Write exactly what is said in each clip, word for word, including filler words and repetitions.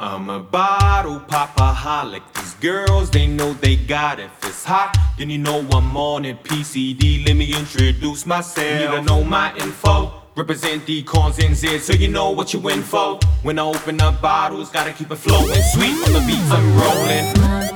I'm a bottle popaholic. These girls, they know they got it. If it's hot, then you know I'm on it. P C D, let me introduce myself. Need to know my info. Represent the cons and Z's, so you know what you in for. When I open up bottles, gotta keep it flowing. Sweet on the beats, I'm rolling.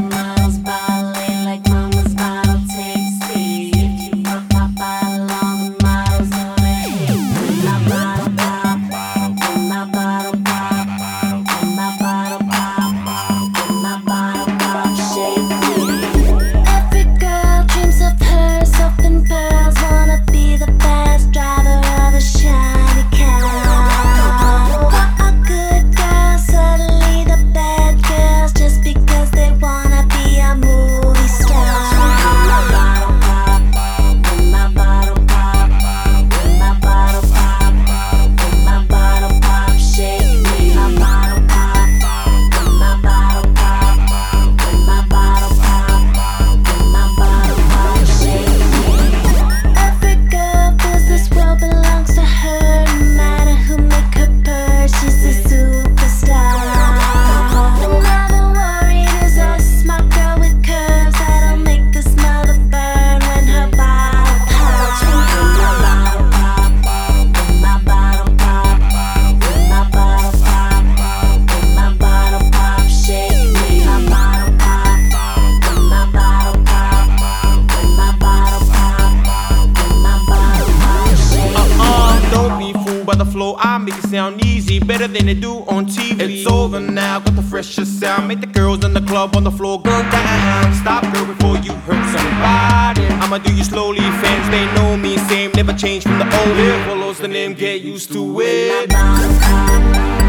The flow, I make it sound easy, better than they do on T V. It's over now, got the freshest sound. Make the girls in the club on the floor go down. Stop, girl, before you hurt somebody. I'ma do you slowly, fans, they know me. Same, never change from the old. Live follows the name, get used to it.